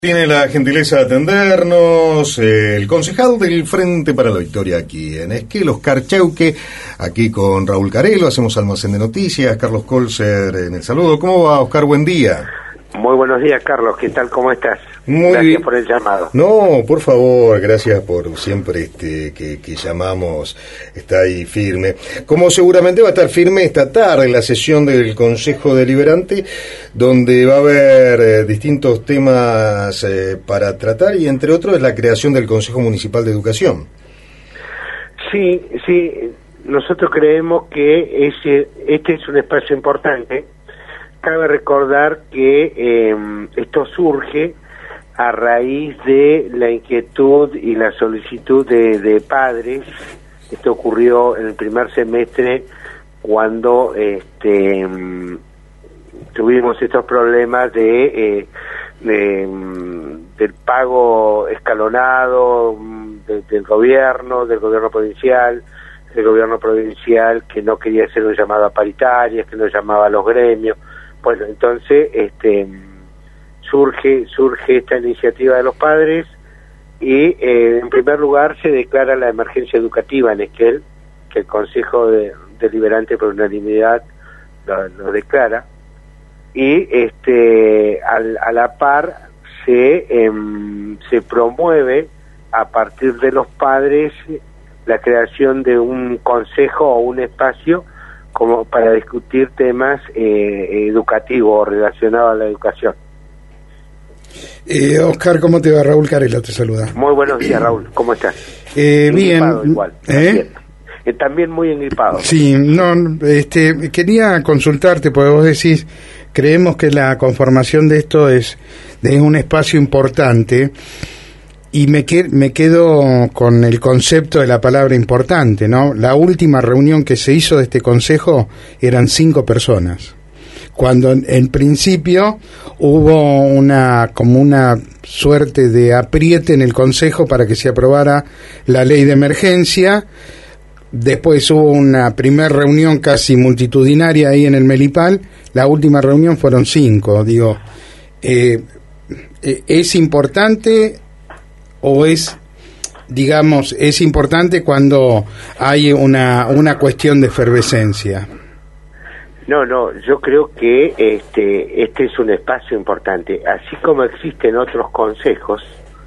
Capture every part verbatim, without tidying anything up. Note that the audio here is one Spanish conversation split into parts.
Tiene la gentileza de atendernos eh, el concejal del Frente para la Victoria aquí en Esquel, Oscar Cheuque, aquí con Raúl Carelo, hacemos almacén de noticias, Carlos Colser en el saludo. ¿Cómo va, Oscar? Buen día. Muy buenos días, Carlos, ¿qué tal? ¿Cómo estás? Muy gracias bien. por el llamado. No, por favor, gracias por siempre este que, que llamamos, está ahí firme. Como seguramente va a estar firme esta tarde en la sesión del Consejo Deliberante, donde va a haber eh, distintos temas eh, para tratar, y entre otros es la creación del Consejo Municipal de Educación. Sí, sí, nosotros creemos que ese, este es un espacio importante. Cabe recordar que eh, esto surge a raíz de la inquietud y la solicitud de, de padres. Esto ocurrió en el primer semestre cuando este, tuvimos estos problemas de, eh, de del pago escalonado de, del gobierno, del gobierno provincial, del gobierno provincial que no quería hacer una llamada paritaria, que no llamaba a los gremios. Bueno, entonces este surge surge esta iniciativa de los padres y eh, en primer lugar se declara la emergencia educativa en Esquel, que el Consejo de, Deliberante por unanimidad lo, lo declara, y este al, a la par se eh, se promueve a partir de los padres la creación de un consejo o un espacio como para discutir temas eh, educativos relacionados a la educación. Eh, Oscar, ¿cómo te va? Raúl Carelo te saluda. Muy buenos días, Raúl, ¿cómo estás? Eh, bien. Igual, ¿Eh? Eh, también muy engripado. Sí, no, este, quería consultarte, porque vos decís, creemos que la conformación de esto es de un espacio importante, y me, que, me quedo con el concepto de la palabra importante, ¿no? La última reunión que se hizo de este consejo eran cinco personas, cuando en, en principio hubo una como una suerte de apriete en el consejo para que se aprobara la ley de emergencia. Después hubo una primera reunión casi multitudinaria ahí en el Melipal. La última reunión fueron cinco. Digo, eh, ¿es importante o es, digamos, es importante cuando hay una una cuestión de efervescencia? No, no, yo creo que este este es un espacio importante, así como existen otros consejos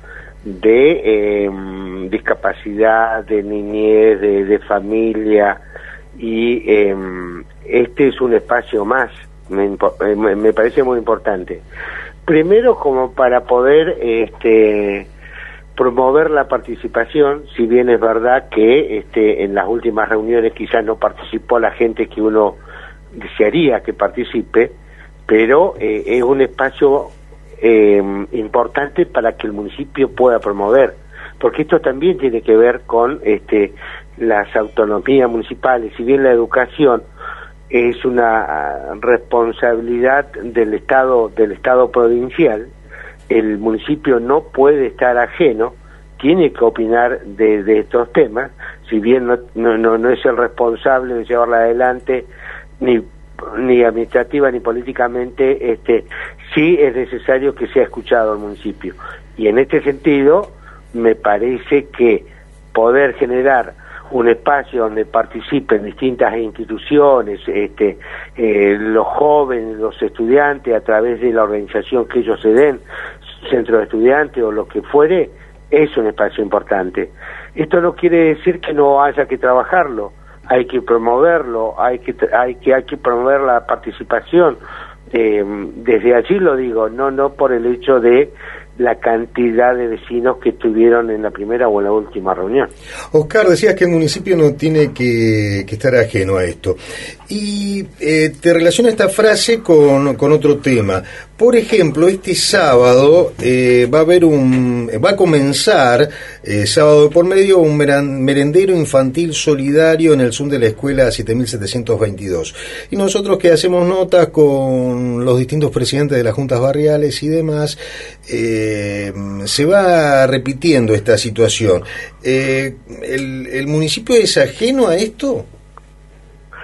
de eh, discapacidad, de niñez, de, de familia, y eh, este es un espacio más, me, me parece muy importante. Primero, como para poder este promover la participación, si bien es verdad que este en las últimas reuniones quizás no participó la gente que uno desearía que participe, pero eh, es un espacio eh, importante para que el municipio pueda promover, porque esto también tiene que ver con este las autonomías municipales. Si bien la educación es una responsabilidad del Estado del Estado provincial, el municipio no puede estar ajeno, tiene que opinar de, de estos temas, si bien no, no, no, no es el responsable de llevarla adelante, ni ni administrativa ni políticamente, este sí es necesario que sea escuchado el municipio. Y en este sentido, me parece que poder generar un espacio donde participen distintas instituciones, este eh, los jóvenes, los estudiantes, a través de la organización que ellos se den, centro de estudiantes o lo que fuere, es un espacio importante. Esto no quiere decir que no haya que trabajarlo, hay que promoverlo, hay que hay que hay que promover la participación. Eh, desde allí lo digo, no no por el hecho de la cantidad de vecinos que estuvieron en la primera o en la última reunión. Oscar, decías que el municipio no tiene que, que estar ajeno a esto. Y eh, te relaciona esta frase con, con otro tema. Por ejemplo, este sábado eh, va a haber un, va a comenzar eh, sábado de por medio un merendero infantil solidario en el Zoom de la escuela siete mil setecientos veintidós. Y nosotros que hacemos notas con los distintos presidentes de las juntas barriales y demás, eh, se va repitiendo esta situación. Eh, ¿el, el municipio es ajeno a esto?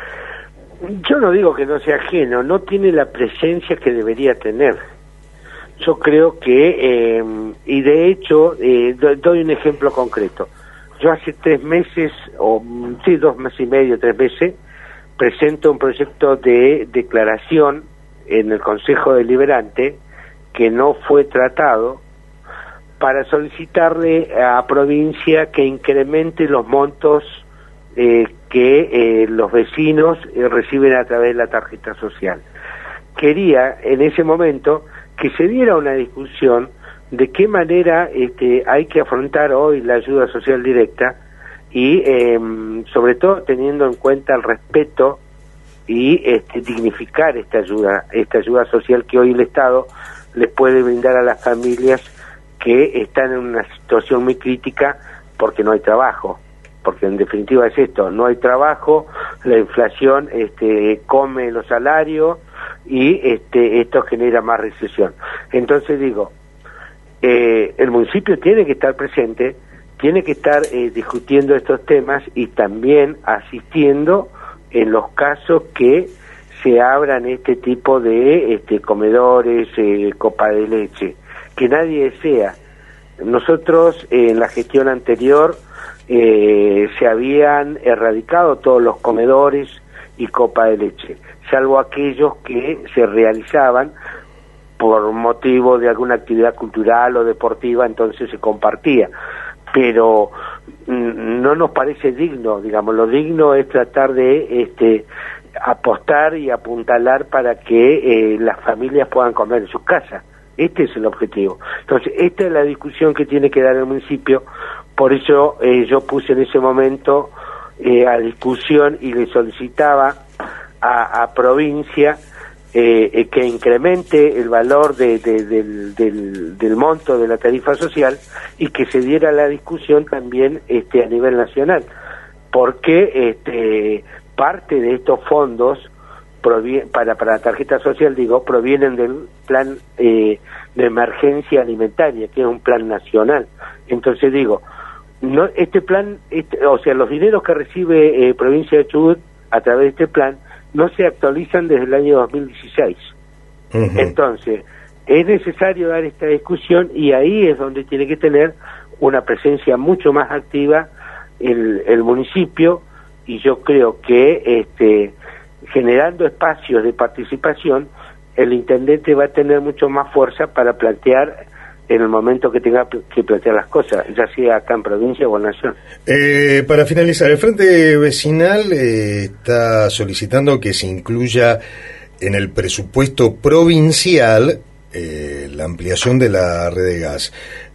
Yo no digo que no sea ajeno, no tiene la presencia que debería tener. yo creo que, eh, y de hecho, eh, doy un ejemplo concreto. Yo hace tres meses, o sí, dos meses y medio, tres meses, presento un proyecto de declaración en el Consejo Deliberante que no fue tratado, para solicitarle a provincia que incremente los montos eh, que eh, los vecinos eh, reciben a través de la tarjeta social. Quería en ese momento que se diera una discusión de qué manera este, hay que afrontar hoy la ayuda social directa y eh, sobre todo teniendo en cuenta el respeto y este, dignificar esta ayuda, esta ayuda social que hoy el Estado les puede brindar a las familias que están en una situación muy crítica porque no hay trabajo, porque en definitiva es esto, no hay trabajo, la inflación este, come los salarios y este, esto genera más recesión. Entonces digo, eh, el municipio tiene que estar presente, tiene que estar eh, discutiendo estos temas y también asistiendo en los casos que se abran este tipo de este, comedores, eh, copa de leche, que nadie desea. Nosotros eh, en la gestión anterior eh, se habían erradicado todos los comedores y copa de leche, salvo aquellos que se realizaban por motivo de alguna actividad cultural o deportiva, entonces se compartía. Pero mm, no nos parece digno, digamos, lo digno es tratar de este, apostar y apuntalar para que eh, las familias puedan comer en sus casas. Este es el objetivo. Entonces, esta es la discusión que tiene que dar el municipio, por eso eh, yo puse en ese momento eh, a discusión y le solicitaba a, a provincia eh, eh, que incremente el valor de, de, del, del, del monto de la tarifa social y que se diera la discusión también este, a nivel nacional, porque este, parte de estos fondos para para la tarjeta social, digo, provienen del plan eh, de emergencia alimentaria, que es un plan nacional. Entonces digo, no este plan, este, o sea, los dineros que recibe eh, provincia de Chubut a través de este plan no se actualizan desde el año dos mil dieciséis. Uh-huh. Entonces, es necesario dar esta discusión y ahí es donde tiene que tener una presencia mucho más activa el, el municipio, y yo creo que este generando espacios de participación, el intendente va a tener mucho más fuerza para plantear en el momento que tenga que plantear las cosas, ya sea acá en provincia o en nación. Eh, para finalizar, el Frente Vecinal eh, está solicitando que se incluya en el presupuesto provincial eh, la ampliación de la red de gas.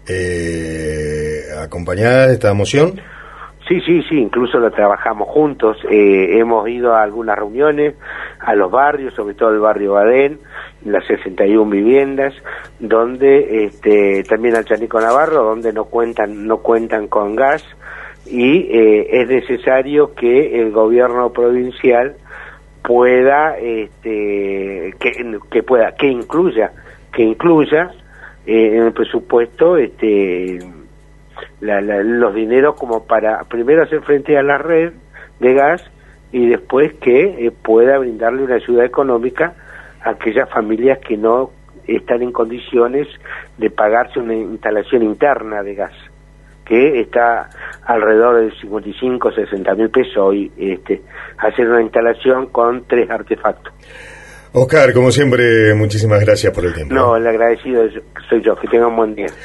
Eh, ¿Acompañada de esta moción? Sí, sí, sí, incluso lo trabajamos juntos, eh, hemos ido a algunas reuniones, a los barrios, sobre todo el barrio Badén, las sesenta y una viviendas, donde este, también al Chanico Navarro, donde no cuentan, no cuentan con gas, y eh, es necesario que el gobierno provincial pueda, este, que, que pueda, que incluya, que incluya eh, en el presupuesto, este, La, la, los dineros como para primero hacer frente a la red de gas y después que eh, pueda brindarle una ayuda económica a aquellas familias que no están en condiciones de pagarse una instalación interna de gas, que está alrededor de cincuenta y cinco, sesenta mil pesos y este, hacer una instalación con tres artefactos. Oscar, como siempre, muchísimas gracias por el tiempo. No, el agradecido soy yo, que tenga un buen día.